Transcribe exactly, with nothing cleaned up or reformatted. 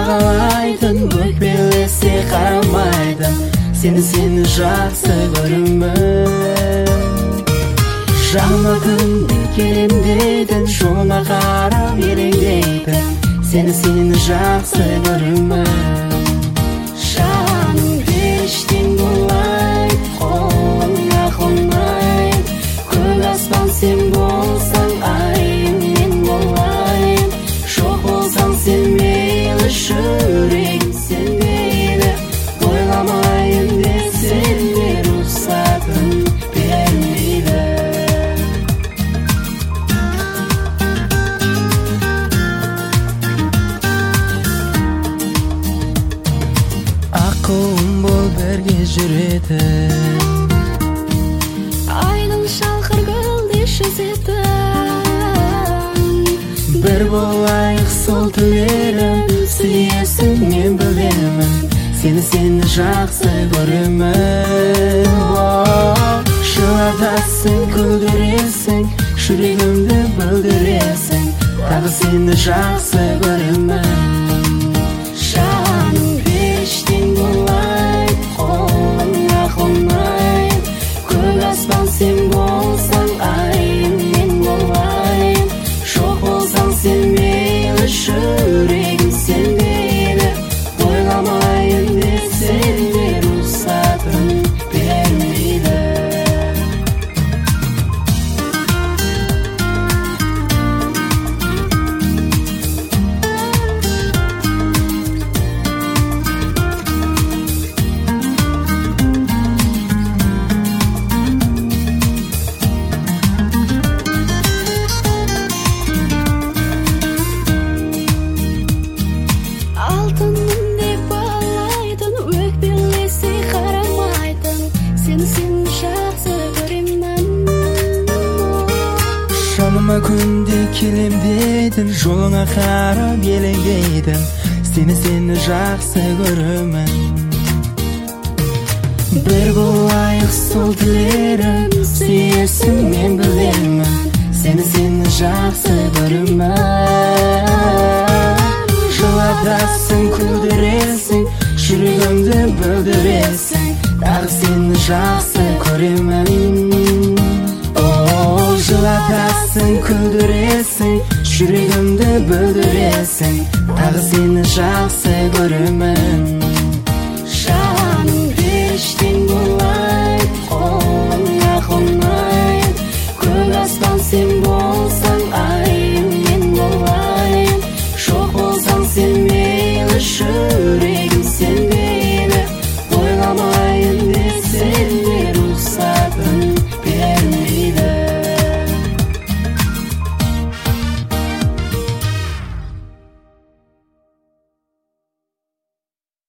Шағалайтын өкпелесе қарамайтын Сені сені жақсы көрімін Жаныма күнде келем дейтін Жолыңа қарап елеңдейтін Сені сені жақсы көрімін Жаным ештен болмайды қолыңа қонмайды Көк аспан сен болсаң айым мен болайын Жоқ болсаң сен мейлі жүрегім сенбейді Ойламайын десең де рұқсатын бермейді Ақылым бол бірге жүретін Айдың шалқыр көлде жүзетін Бір болайық сол түлерім Сүйесің мен білемін Сені сені жақсы көремін Жылатасың, күлдіресің Жүрегімді білдіресің Тағы сені жақсы көремін Жаным ештен болмайды қолыңа қонмайды Көк аспан сен болсаң айым мен болайын Жоқ болсаң сен мейлі жүрегім сенбейді Ойламайын десең де рұқсатын бермейді Алтыным деп бағалайтын өкпелесе қарамайтын Сені сені жақсы көремін Жаныма күнде келем дейтін Жолыңа қарап елеңдейтін Сені сені жақсы көремін Бір болайық сол тілерім Сүйесің мен білемін Сені сені жақсы көремін Жылатасың, күлдіресің Жүрегімді білдіресің Тағы сені жақсы көремін Жылатасың, күлдіресің Жүрегімді білдіресің Тағы сені жақсы көремін Жаным ештен болмайды